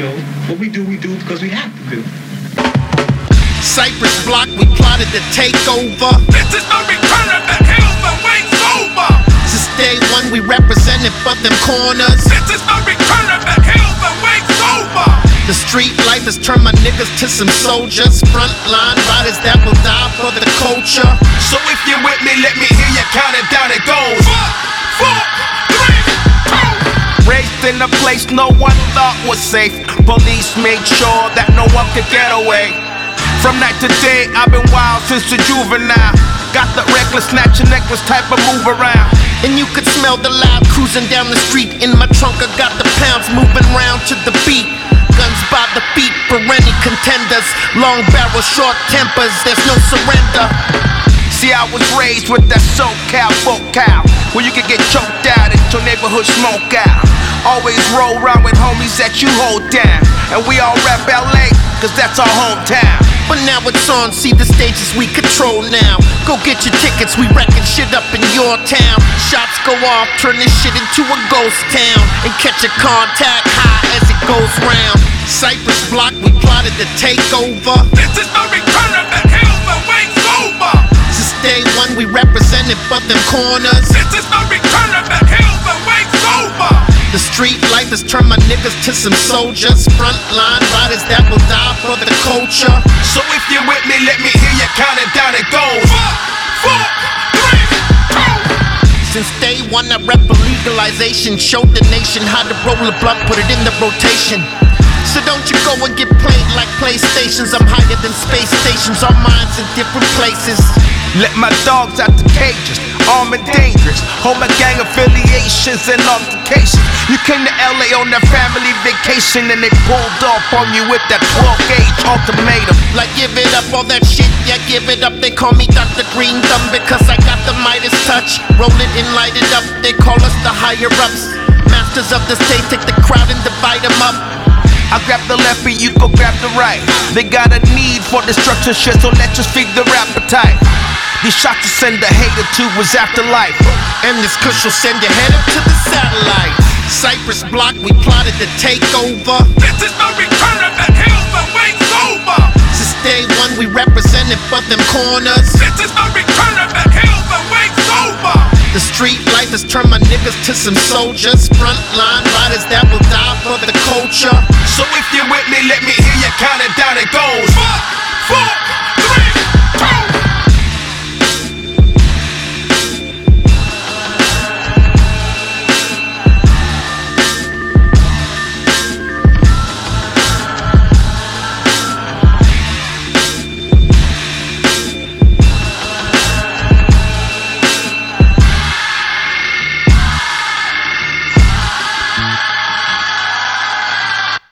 know, what we do because we have to do. Cypress Block, we plotted to take over. This is no return of the hills, the wait's over. Since day one, we represented for them corners. This is no return of the hills, the wait's over. The street life has turned my niggas to some soldiers. Frontline riders that will die for the culture. So if you're with me, let me hear you count it down. It goes 4, 3, 2. Raised in a place no one thought was safe. Police made sure that no one could get away. From night to day, I've been wild since a juvenile. Got the reckless, snatch a necklace type of move around. And you could smell the loud cruising down the street. In my trunk, I got the pounds moving round to the beat. Guns by the feet for any contenders. Long barrel, short tempers, there's no surrender. See, I was raised with that SoCal vocal, where you could get choked out at your neighborhood smoke out. Always roll around with homies that you hold down. And we all rap LA, cause that's our hometown. But now it's on, see the stages we control now. Go get your tickets, we wrecking shit up in your town. Shots go off, turn this shit into a ghost town. And catch a contact high as it goes round. Cypress Block, we plotted to take over. This is no return of the hills, the wait's over. Since day one, we represented for them corners. This is no return of the hills, the wait's over. The street life has turned my niggas to some soldiers. Frontline riders that will die for the culture. So if you're with me, let me hear you count it down. It goes 4, 3, 2. Since day one, I rep for legalization. Showed the nation how to roll a blunt, put it in the rotation. So don't you go and get played like PlayStations. I'm higher than space stations, our minds in different places. Let my dogs out the cages, armed and dangerous. Hold my gang affiliations and altercations. You came to LA on that family vacation and they pulled off on you with that 12-gauge ultimatum. Like give it up, all that shit, yeah, give it up. They call me Dr. Green Thumb because I got the Midas touch. Roll it and light it up, they call us the higher-ups. Masters of the stage, take the crowd and divide them up. I grab the left and you go grab the right. They got a need for destruction shit, so let's just feed their appetite. These shots will send a hater to his afterlife. And this kush will send your head up to the satellite. Cypress Block, we plotted to take over. This is no return of the hills, the wait's over. Since day one, we represented for them corners. This is no return of the hills, the wait's over. The street life has turned my niggas to some soldiers. Frontline riders that will die for the culture. So if you're with me, let me hear you count it down. It goes